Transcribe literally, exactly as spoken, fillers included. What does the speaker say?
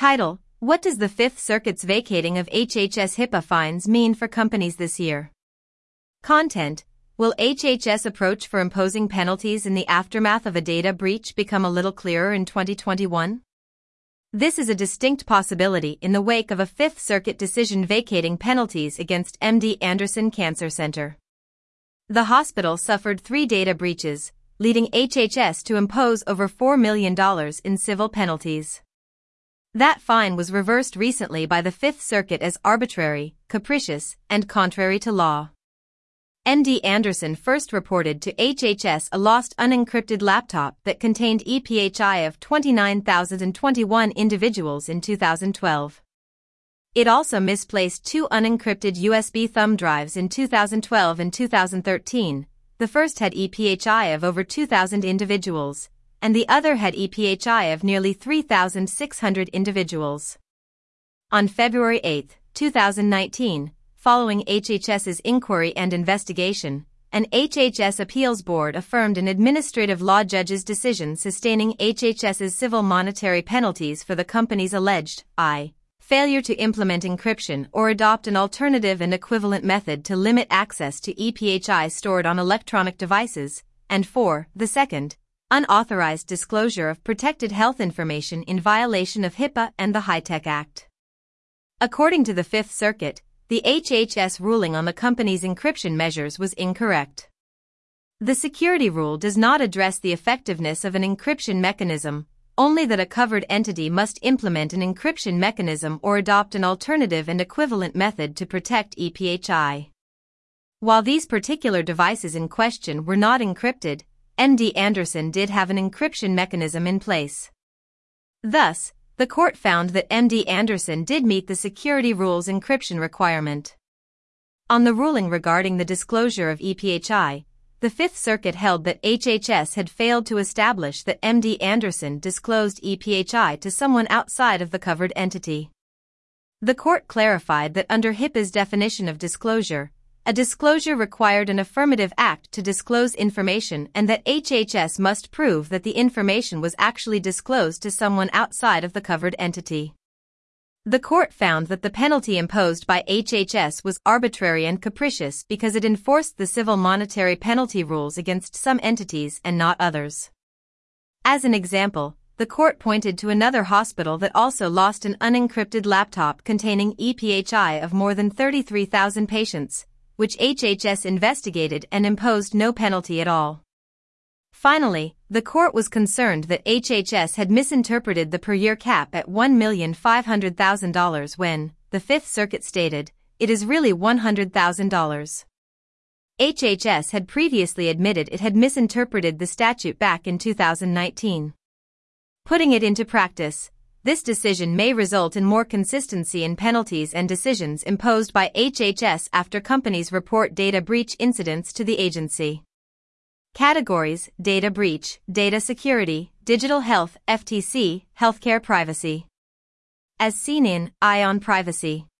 Title: What does the Fifth Circuit's vacating of H H S HIPAA fines mean for companies this year? Content: Will H H S approach for imposing penalties in the aftermath of a data breach become a little clearer in twenty twenty-one? This is a distinct possibility in the wake of a Fifth Circuit decision vacating penalties against M D Anderson Cancer Center. The hospital suffered three data breaches, leading H H S to impose over four million dollars in civil penalties. That fine was reversed recently by the Fifth Circuit as arbitrary, capricious, and contrary to law. M D Anderson first reported to H H S a lost unencrypted laptop that contained E P H I of twenty-nine thousand twenty-one individuals in two thousand twelve. It also misplaced two unencrypted U S B thumb drives in two thousand twelve and two thousand thirteen. The first had E P H I of over two thousand individuals, and the other had E P H I of nearly three thousand six hundred individuals. On February eighth, two thousand nineteen, following HHS's inquiry and investigation, an H H S appeals board affirmed an administrative law judge's decision sustaining HHS's civil monetary penalties for the company's alleged I. failure to implement encryption or adopt an alternative and equivalent method to limit access to E P H I stored on electronic devices, and for the second, unauthorized disclosure of protected health information in violation of HIPAA and the HITECH Act. According to the Fifth Circuit, the H H S ruling on the company's encryption measures was incorrect. The security rule does not address the effectiveness of an encryption mechanism, only that a covered entity must implement an encryption mechanism or adopt an alternative and equivalent method to protect E P H I. While these particular devices in question were not encrypted, M D Anderson did have an encryption mechanism in place. Thus, the court found that M D Anderson did meet the security rule's encryption requirement. On the ruling regarding the disclosure of E P H I, the Fifth Circuit held that H H S had failed to establish that M D Anderson disclosed E P H I to someone outside of the covered entity. The court clarified that under HIPAA's definition of disclosure, a disclosure required an affirmative act to disclose information and that H H S must prove that the information was actually disclosed to someone outside of the covered entity. The court found that the penalty imposed by H H S was arbitrary and capricious because it enforced the civil monetary penalty rules against some entities and not others. As an example, the court pointed to another hospital that also lost an unencrypted laptop containing E P H I of more than thirty-three thousand patients, which H H S investigated and imposed no penalty at all. Finally, the court was concerned that H H S had misinterpreted the per-year cap at one million five hundred thousand dollars when, the Fifth Circuit stated, it is really one hundred thousand dollars. H H S had previously admitted it had misinterpreted the statute back in two thousand nineteen. Putting it into practice, this decision may result in more consistency in penalties and decisions imposed by H H S after companies report data breach incidents to the agency. Categories: data breach, data security, digital health, F T C, healthcare privacy. As seen in Eye on Privacy.